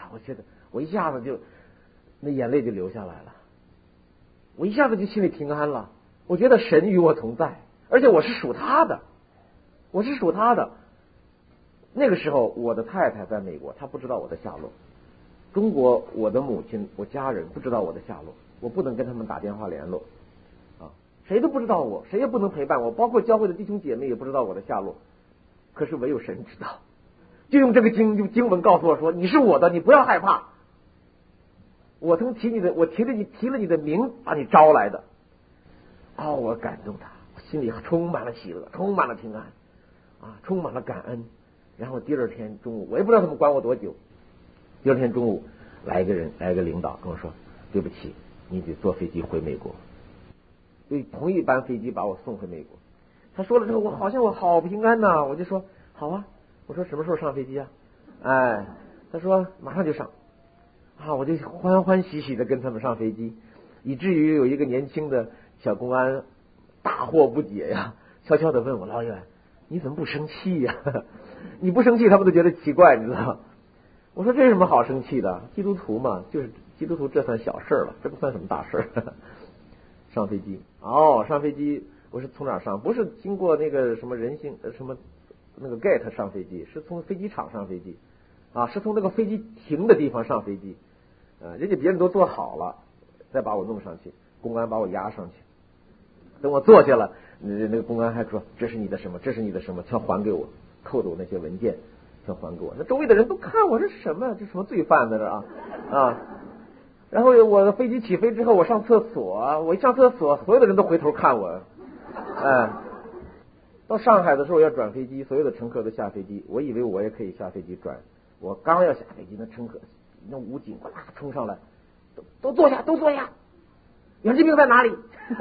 我觉得我一下子就那眼泪就流下来了，我一下子就心里平安了。我觉得神与我同在，而且我是属他的，我是属他的。那个时候我的太太在美国，她不知道我的下落。中国我的母亲我家人不知道我的下落，我不能跟他们打电话联络啊，谁都不知道我，谁也不能陪伴我，包括教会的弟兄姐妹也不知道我的下落。可是唯有神知道，就用这个经文告诉我说，你是我的，你不要害怕，我曾提了你的名把你招来的。我感动他，心里充满了喜乐，充满了平安啊，充满了感恩。然后第二天中午，我也不知道他们管我多久。第二天中午来一个领导跟我说，对不起，你得坐飞机回美国，对，同一班飞机把我送回美国。他说了之后，我好平安呐，我就说好啊，我说什么时候上飞机啊？他说马上就上啊，我就欢欢喜喜的跟他们上飞机，以至于有一个年轻的小公安大惑不解呀，悄悄的问我，老远你怎么不生气呀？你不生气他们都觉得奇怪，你知道。我说这有什么好生气的，基督徒嘛，就是基督徒，这算小事了，这不算什么大事。上飞机上飞机，我是从哪儿上？不是经过那个什么什么那个 gate 上飞机，是从飞机场上飞机啊，是从那个飞机停的地方上飞机。人家别人都坐好了，再把我弄上去，公安把我押上去。等我坐下了，那个公安还说这是你的什么，这是你的什么，全还给我，扣着我那些文件全还给我。那周围的人都看我是什么，这什么罪犯在这啊。然后我的飞机起飞之后，我上厕所，我一上厕所，所有的人都回头看我。到上海的时候要转飞机，所有的乘客都下飞机，我以为我也可以下飞机转。我刚要下飞机，那乘客那武警呱啦冲上来，都坐下，都坐下。袁志兵在哪里？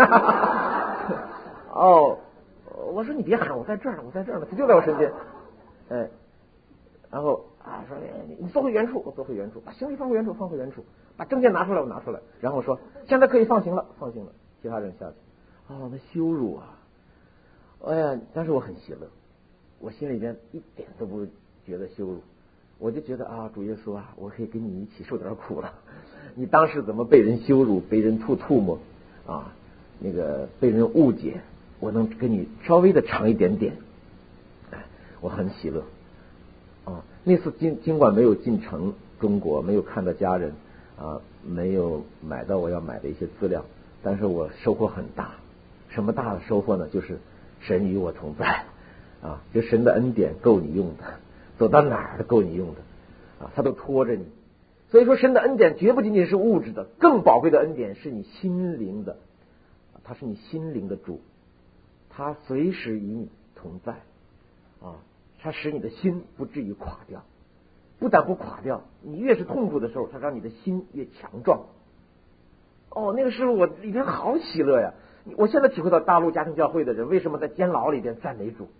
我说你别喊，我在这儿呢，我在这儿呢，他就在我身边。然后说你坐回原处，我坐回原处，把行李放回原处，放回原处，把证件拿出来，我拿出来，然后说现在可以放行了，放行了，其他人下去。那羞辱啊！但是我很喜乐，我心里边一点都不觉得羞辱，我就觉得主耶稣啊，我可以跟你一起受点苦了。你当时怎么被人羞辱，被人吐沫那个被人误解，我能跟你稍微的尝一点点，我很喜乐。那次尽管没有进城中国，没有看到家人没有买到我要买的一些资料，但是我收获很大。什么大的收获呢？就是神与我同在就神的恩典够你用的，走到哪儿都够你用的他都拖着你。所以说神的恩典绝不仅仅是物质的，更宝贵的恩典是你心灵的，他是你心灵的主，他随时与你同在他使你的心不至于垮掉，不但不垮掉，你越是痛苦的时候，他让你的心越强壮。那个时候我里面好喜乐呀！我现在体会到大陆家庭教会的人为什么在监牢里边赞美主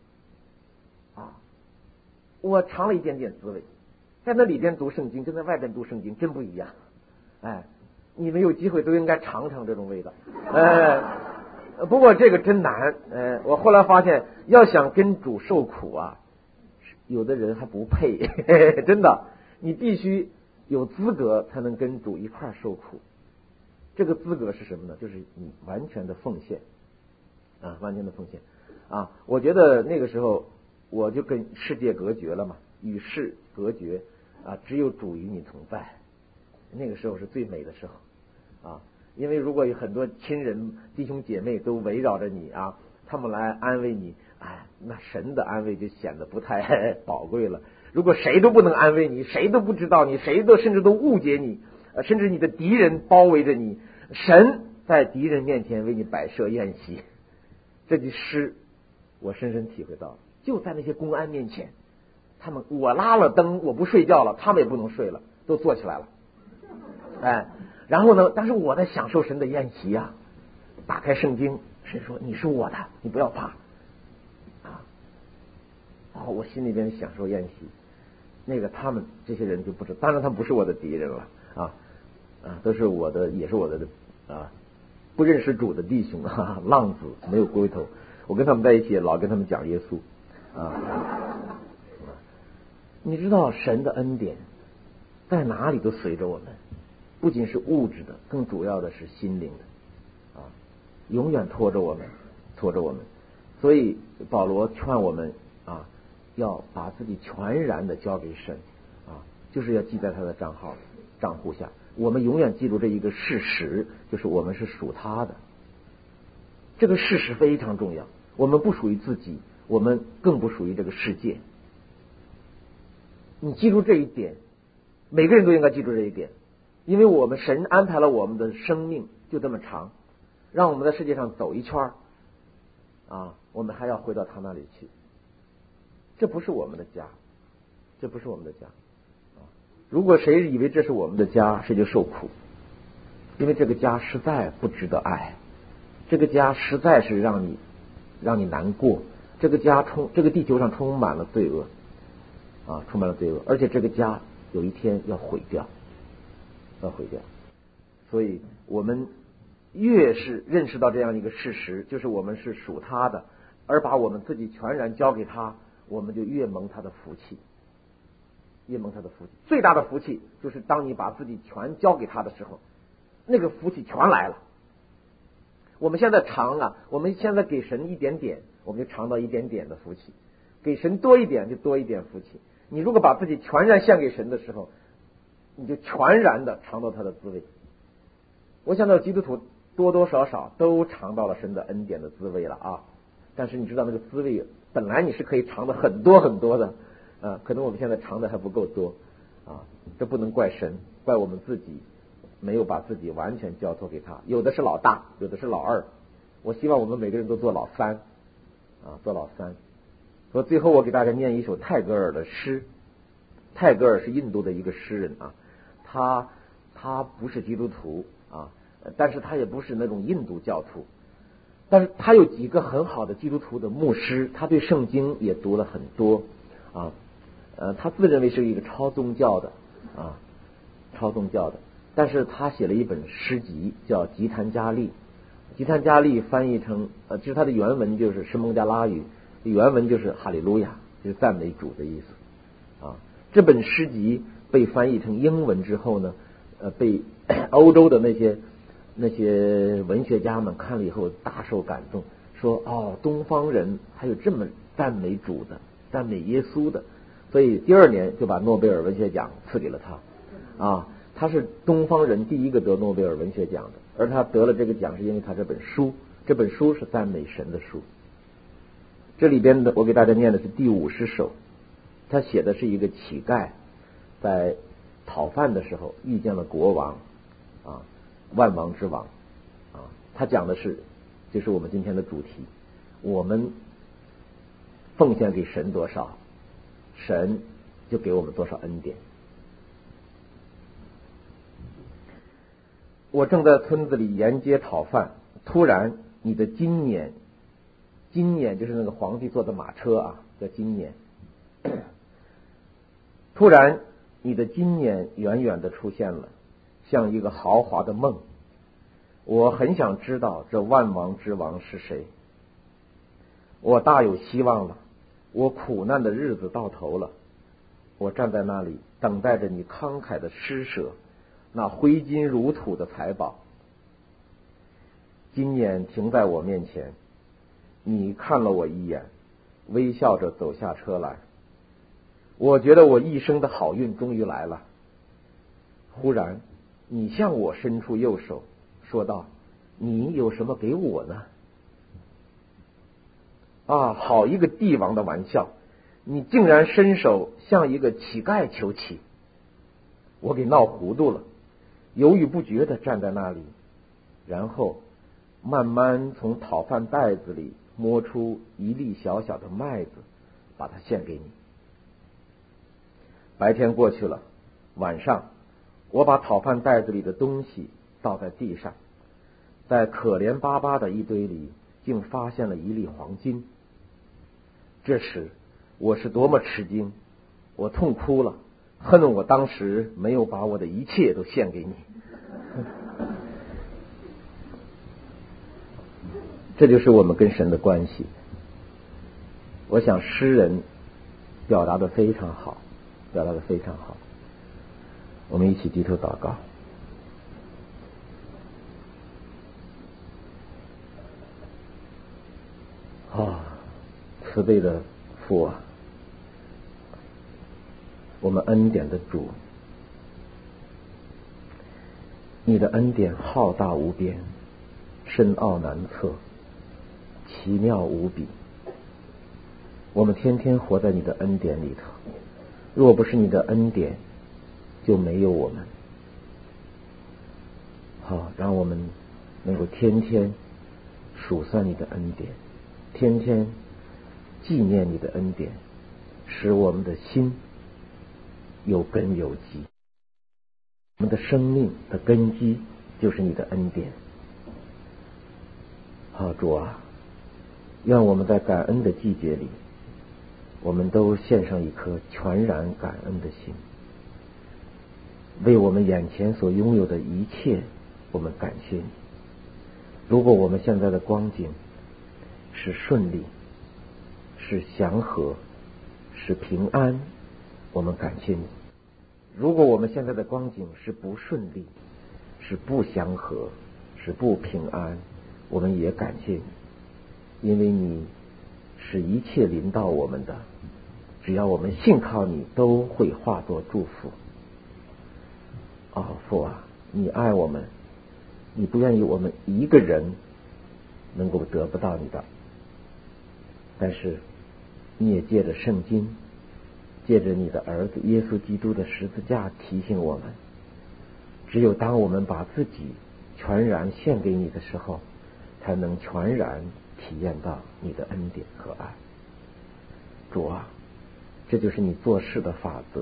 我尝了一点点滋味，在那里边读圣经跟在外边读圣经真不一样。你们有机会都应该尝尝这种味道。不过这个真难。我后来发现，要想跟主受苦有的人还不配。真的，你必须有资格才能跟主一块受苦。这个资格是什么呢？就是你完全的奉献完全的奉献我觉得那个时候我就跟世界隔绝了嘛，与世隔绝只有主与你同在。那个时候是最美的时候因为如果有很多亲人弟兄姐妹都围绕着你他们来安慰你那神的安慰就显得不太宝贵了。如果谁都不能安慰你，谁都不知道你，甚至都误解你，甚至你的敌人包围着你，神在敌人面前为你摆设宴席。这句诗我深深体会到，就在那些公安面前，我拉了灯，我不睡觉了，他们也不能睡了，都坐起来了。然后呢，但是我在享受神的宴席打开圣经，神说你是我的，你不要怕我心里边享受宴席。那个他们这些人就不知道，当然他们不是我的敌人了都是我的，也是我的不认识主的弟兄浪子没有归头。我跟他们在一起，老跟他们讲耶稣你知道神的恩典在哪里都随着我们，不仅是物质的，更主要的是心灵的永远拖着我们。所以保罗劝我们要把自己全然的交给神就是要记在他的账户下。我们永远记住这一个事实，就是我们是属他的。这个事实非常重要，我们不属于自己，我们更不属于这个世界。你记住这一点，每个人都应该记住这一点，因为我们神安排了我们的生命就这么长，让我们在世界上走一圈我们还要回到他那里去。这不是我们的家，如果谁以为这是我们的家，谁就受苦，因为这个家实在不值得爱，这个家实在是让你难过，这个地球上充满了罪恶而且这个家有一天要毁掉。所以我们越是认识到这样一个事实，就是我们是属他的，而把我们自己全然交给他，我们就越蒙他的福气。最大的福气就是当你把自己全交给他的时候，那个福气全来了。我们现在我们现在给神一点点，我们就尝到一点点的福气；给神多一点，就多一点福气。你如果把自己全然献给神的时候，你就全然的尝到他的滋味。我想到基督徒多多少少都尝到了神的恩典的滋味了但是你知道那个滋味本来你是可以尝的很多很多的可能我们现在尝的还不够多这不能怪神，怪我们自己没有把自己完全交托给他。有的是老大，有的是老二，我希望我们每个人都做老三所以最后我给大家念一首泰戈尔的诗。泰戈尔是印度的一个诗人他不是基督徒但是他也不是那种印度教徒，但是他有几个很好的基督徒的牧师，他对圣经也读了很多他自认为是一个超宗教的，但是他写了一本诗集叫《吉檀迦利》。吉檀迦利翻译成其实他的原文就是是孟加拉语，原文就是哈利路亚，就是赞美主的意思这本诗集被翻译成英文之后呢被欧洲的那些文学家们看了以后大受感动，说东方人还有这么赞美主的，赞美耶稣的，所以第2年就把诺贝尔文学奖赐给了他他是东方人第一个得诺贝尔文学奖的，而他得了这个奖是因为他这本书是赞美神的书。这里边的我给大家念的是第50首，他写的是一个乞丐在讨饭的时候遇见了国王万王之王他讲的是就是我们今天的主题，我们奉献给神多少，神就给我们多少恩典。我正在村子里沿街讨饭，突然你的金辇就是那个皇帝坐的马车叫金辇突然你的金辇远远的出现了，像一个豪华的梦。我很想知道这万王之王是谁。我大有希望了，我苦难的日子到头了。我站在那里等待着你慷慨的施舍，那挥金如土的财宝。金辇停在我面前，你看了我一眼，微笑着走下车来。我觉得我一生的好运终于来了。忽然你向我伸出右手，说道：你有什么给我呢？好一个帝王的玩笑，你竟然伸手向一个乞丐求乞。我给闹糊涂了，犹豫不决地站在那里，然后慢慢从讨饭袋子里摸出一粒小小的麦子，把它献给你。白天过去了，晚上我把讨饭袋子里的东西倒在地上，在可怜巴巴的一堆里竟发现了一粒黄金。这时我是多么吃惊，我痛哭了，恨我当时没有把我的一切都献给你。这就是我们跟神的关系。我想诗人表达的非常好， 我们一起低头祷告。慈悲的父啊，我们恩典的主，你的恩典浩大无边，深奥难测，奇妙无比。我们天天活在你的恩典里头，若不是你的恩典，就没有我们。好，让我们能够天天数算你的恩典，天天纪念你的恩典，使我们的心有根有基。我们的生命的根基就是你的恩典。好，主啊，愿我们在感恩的季节里，我们都献上一颗全然感恩的心，为我们眼前所拥有的一切，我们感谢你。如果我们现在的光景是顺利，是祥和，是平安，我们感谢你。如果我们现在的光景是不顺利，是不祥和，是不平安，我们也感谢你，因为你使一切临到我们的，只要我们信靠你，都会化作祝福。父啊，你爱我们，你不愿意我们一个人能够得不到你的，但是你也借着圣经，借着你的儿子耶稣基督的十字架提醒我们，只有当我们把自己全然献给你的时候，才能全然体验到你的恩典和爱。主啊，这就是你做事的法则。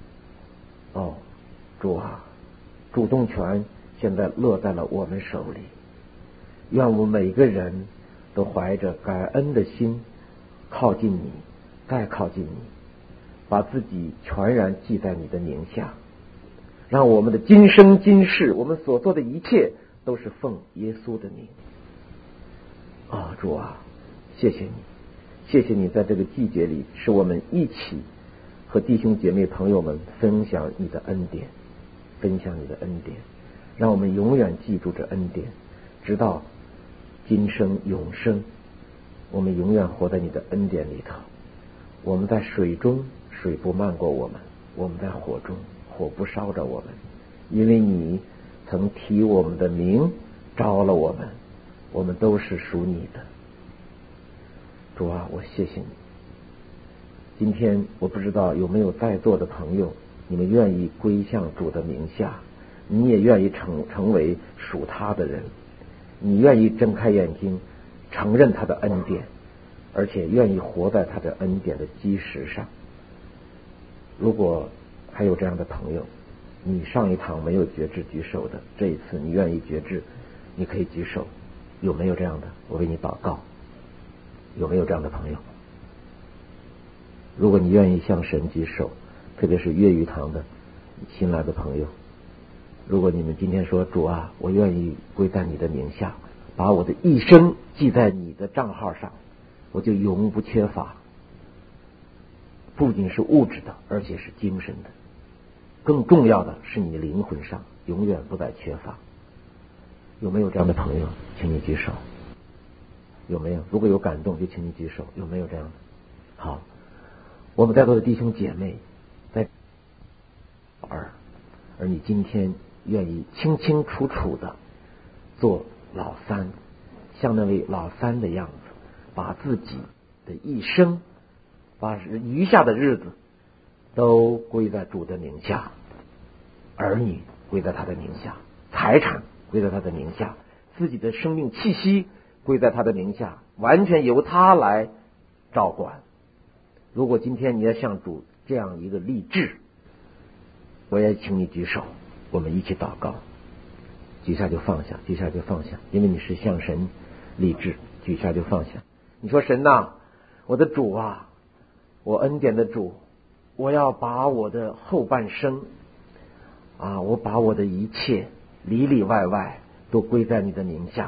主啊，主动权现在落在了我们手里，愿我们每个人都怀着感恩的心靠近你，再靠近你，把自己全然记在你的名下，让我们的今生今世，我们所做的一切都是奉耶稣的名。主啊，谢谢你，谢谢你在这个季节里，使我们一起和弟兄姐妹朋友们分享你的恩典，分享你的恩典，让我们永远记住这恩典，直到今生永生。我们永远活在你的恩典里头。我们在水中，水不漫过我们；我们在火中，火不烧着我们。因为你曾提我们的名，招了我们，我们都是属你的。主啊，我谢谢你。今天我不知道有没有在座的朋友，你们愿意归向主的名下，你也愿意成为属他的人，你愿意睁开眼睛承认他的恩典，而且愿意活在他的恩典的基石上。如果还有这样的朋友，你上一堂没有决志举手的，这一次你愿意决志，你可以举手。有没有这样的？我为你祷告。有没有这样的朋友？如果你愿意向神举手，特别是粤语堂的新来的朋友，如果你们今天说，主啊，我愿意归在你的名下，把我的一生记在你的账号上，我就永不缺乏，不仅是物质的，而且是精神的，更重要的是你灵魂上永远不再缺乏。有没有这样的朋友？请你举手。有没有？如果有感动就请你举手。有没有这样的？好，我们在座的弟兄姐妹，在而你今天愿意清清楚楚的做老三，像那位老三的样子，把自己的一生，把余下的日子都归在主的名下，儿女归在他的名下，财产归在他的名下，自己的生命气息归在他的名下，完全由他来照管。如果今天你要向主这样一个立志，我也请你举手，我们一起祷告。举下就放下，举下就放下，因为你是向神立志，举下就放下。你说神呐，我的主啊，我恩典的主，我要把我的后半生我把我的一切里里外外都归在你的名下。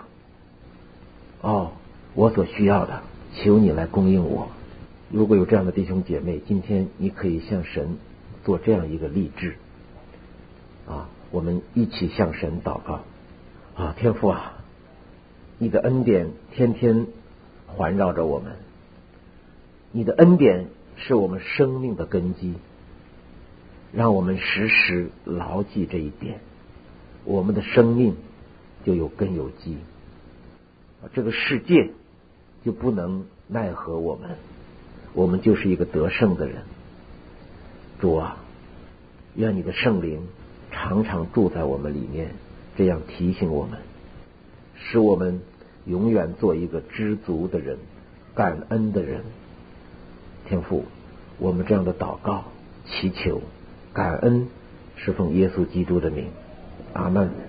我所需要的，求你来供应我。如果有这样的弟兄姐妹，今天你可以向神做这样一个立志。 我们一起向神祷告天父你的恩典天天环绕着我们，你的恩典是我们生命的根基，让我们时时牢记这一点，我们的生命就有根有基，这个世界就不能奈何我们，我们就是一个得胜的人。主愿你的圣灵常常住在我们里面，这样提醒我们，使我们永远做一个知足的人，感恩的人。天父，我们这样的祷告祈求感恩，是奉耶稣基督的名，阿们。